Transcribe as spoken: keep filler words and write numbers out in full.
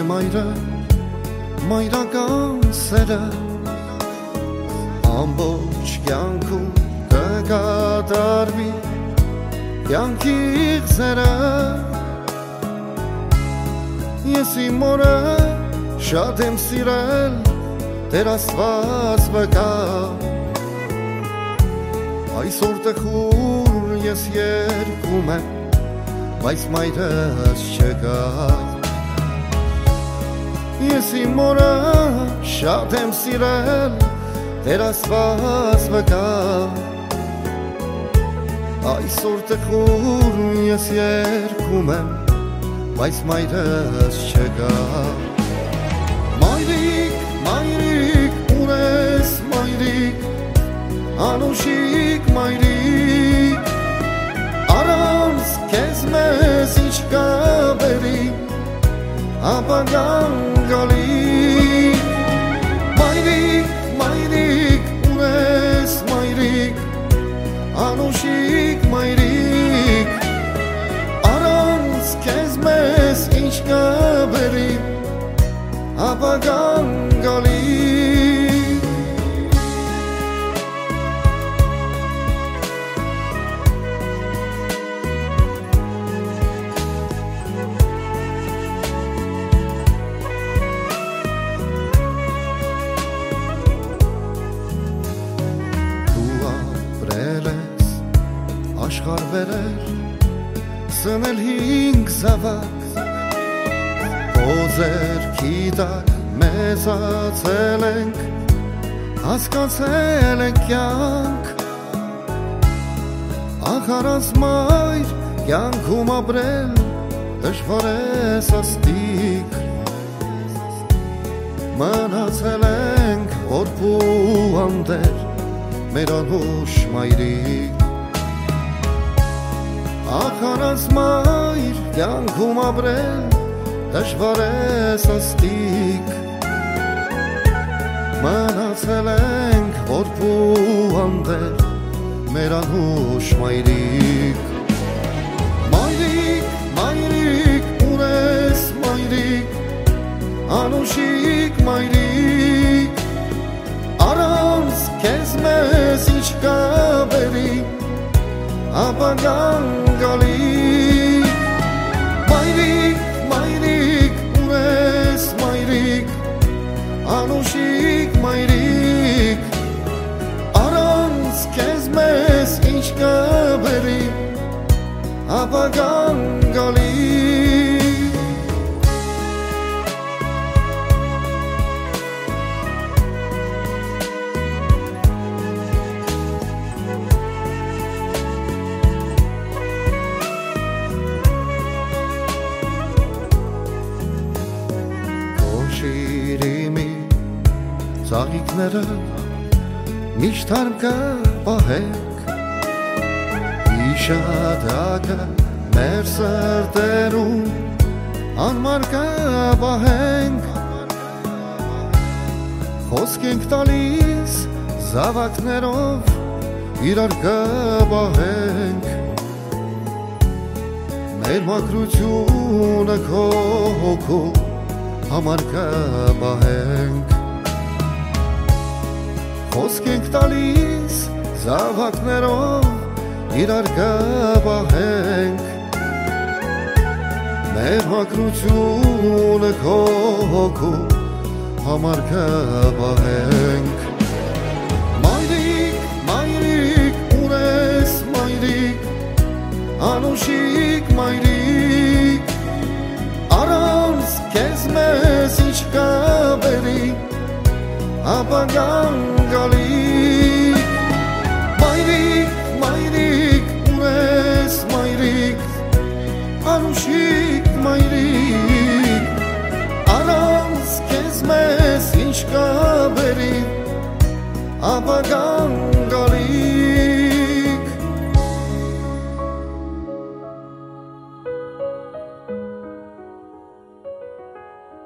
մայրը, մայրական սերը ամբողջ կյանքում կկատարվի կյանքի իղձերը ես իմ մորը շատ եմ սիրել Տեր Աստված վկա այսօր տխուր ես երգում եմ բայց մայրս չկա Ես իմ մորը շատ եմ սիրել Տեր Աստված վկա Այսօր տխուր ես երգում եմ բայց մայրս չկա Մայրիկ, մայրիկ, ուր ես մայրիկ Անուշիկ մայրիկ Առանց քեզ մեզ ինչ կա բերի ապագան գալի Մայրիկ, մայրիկ, ուր ես մայրիկ Անուշիկ մայրիկ Առանց քեզ մեզ ինչ կա բերի ապագան գալի Աշխարհ վերել, սնել հինգ զավակ Օձեր քիտակ մեծացել ենք, հասկացել ենք կյանք Ախարած մայր կյանքում ապրել, դժվար է սաստիկ Մնացել ենք որբու անտեր, մեր անուշ մայրիկ Ախարած մայր կյանքում ապրել դժվար է սաստիկ Մնացել ենք որբու անտեր մեր անուշ մայրիկ Մայրիկ, մայրիկ, ուր ես մայրիկ Անուշիկ մայրիկ Առանց քեզ մեզ ինչ կա բերի ապագան գալի Մայրիկ, մայրիկ, ուր ես մայրիկ Անուշիկ մայրիկ Առանց քեզ մեզ ինչ կա բերի ապագան գալի Շիրիմի ծաղիկները միշտ հարկա պահենք Իշադակը մեր սրտերում անմարկա պահենք Խոսք ենք տալիս զավակներով իրար կպահենք Մեր մաքրությունը քո հոգով համար կպահենք Խոսք ենք տալիս զավակներով իրար կպահենք Մեր մաքրությունը քո հոգով համար կպահենք Մայրիկ, մայրիկ, ուր ես մայրիկ Անուշիկ մայրիկ Առանց քեզ մեզ ինչ կա բերի ապագան գալի Մայրիկ, մայրիկ, ուր ես մայրիկ Անուշիկ մայրիկ Առանց քեզ մեզ ինչ կա բերի ապագան